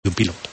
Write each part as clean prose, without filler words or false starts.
un piloto.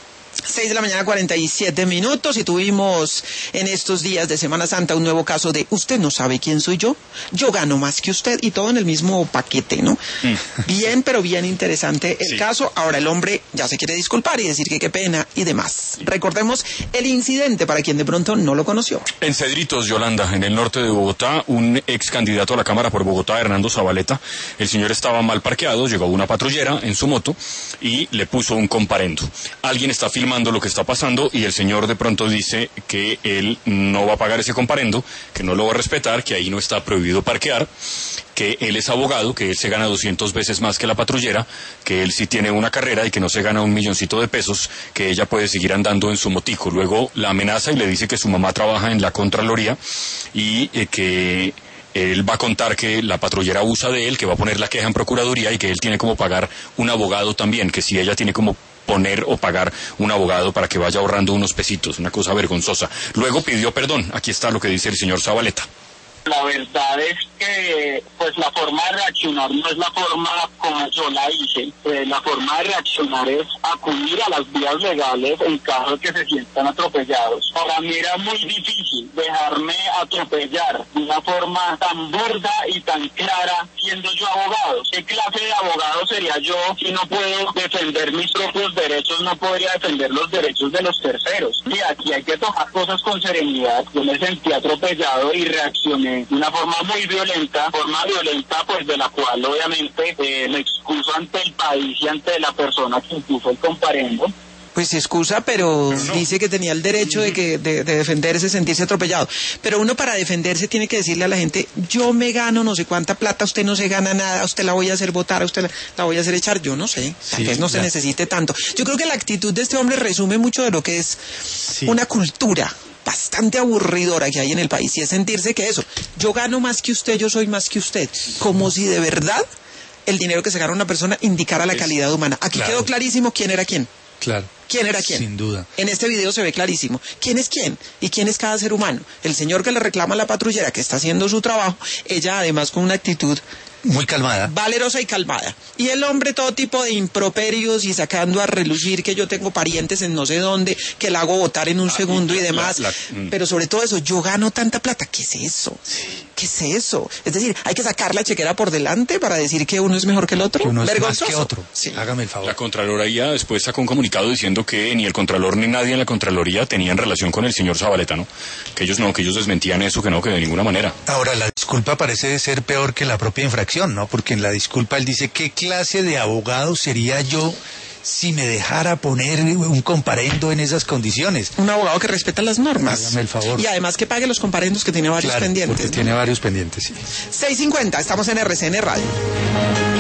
6:47 y tuvimos en estos días de Semana Santa un nuevo caso de usted no sabe quién soy yo gano más que usted, y todo en el mismo paquete, ¿no? Bien, pero bien interesante el caso. Ahora el hombre ya se quiere disculpar y decir que qué pena y demás. Recordemos el incidente para quien de pronto no lo conoció. En Cedritos, Yolanda, en el norte de Bogotá, un ex candidato a la Cámara por Bogotá, Hernando Zabaleta, el señor estaba mal parqueado, llegó una patrullera en su moto y le puso un comparendo. Alguien está filmando lo que está pasando y el señor de pronto dice que él no va a pagar ese comparendo, que no lo va a respetar, que ahí no está prohibido parquear, que él es abogado, que él se gana 200 veces más que la patrullera, que él sí tiene una carrera y que no se gana 1.000.000 de pesos, que ella puede seguir andando en su motico. Luego la amenaza y le dice que su mamá trabaja en la Contraloría y que él va a contar que la patrullera abusa de él, que va a poner la queja en Procuraduría y que él tiene como pagar un abogado también, que si ella tiene como poner o pagar un abogado para que vaya ahorrando unos pesitos, una cosa vergonzosa. Luego pidió perdón. Aquí está lo que dice el señor Zabaleta. La verdad es que pues la forma de reaccionar no es la forma como yo la hice. La forma de reaccionar es acudir a las vías legales en caso de que se sientan atropellados. Para mí era muy difícil dejarme atropellar de una forma tan burda y tan clara siendo yo abogado. ¿Qué clase de abogado sería yo si no puedo defender mis propios derechos? No podría defender los derechos de los terceros. Y aquí hay que tomar cosas con serenidad. Yo me sentí atropellado y reaccioné de una forma muy violenta, pues de la cual obviamente me excuso ante el país y ante la persona que impuso el comparendo. Pues se excusa, pero no. Dice que tenía el derecho de defenderse, sentirse atropellado. Pero uno para defenderse tiene que decirle a la gente, yo me gano no sé cuánta plata, usted no se gana nada, usted la voy a hacer votar, usted la voy a hacer echar, yo no sé, tal vez no se necesite tanto. Yo creo que la actitud de este hombre resume mucho de lo que es una cultura bastante aburridora que hay en el país, y es sentirse que eso, yo gano más que usted, yo soy más que usted, como si de verdad el dinero que se gana una persona indicara la calidad humana. Aquí quedó clarísimo quién era quién. Claro. ¿Quién era quién? Sin duda. En este video se ve clarísimo quién es quién y quién es cada ser humano. El señor que le reclama a la patrullera que está haciendo su trabajo, ella además con una actitud muy calmada, valerosa y calmada, y el hombre todo tipo de improperios y sacando a relucir que yo tengo parientes en no sé dónde, que la hago votar en un segundo y demás, pero sobre todo eso, yo gano tanta plata, ¿qué es eso? ¿Qué es eso? Es decir, hay que sacar la chequera por delante para decir que uno es mejor que el otro. Que uno es vergonzoso. Más que otro. Hágame el favor. La Contraloría después sacó un comunicado diciendo que ni el Contralor ni nadie en la Contraloría tenían relación con el señor Zabaleta, ¿no? Que ellos desmentían eso, que de ninguna manera. Ahora, la disculpa parece ser peor que la propia infracción, ¿no? Porque en la disculpa él dice, ¿qué clase de abogado sería yo si me dejara poner un comparendo en esas condiciones? Un abogado que respeta las normas. Hágame el favor. Y además que pague los comparendos, que tiene varios pendientes. Porque tiene varios pendientes, sí. 6:50, estamos en RCN Radio.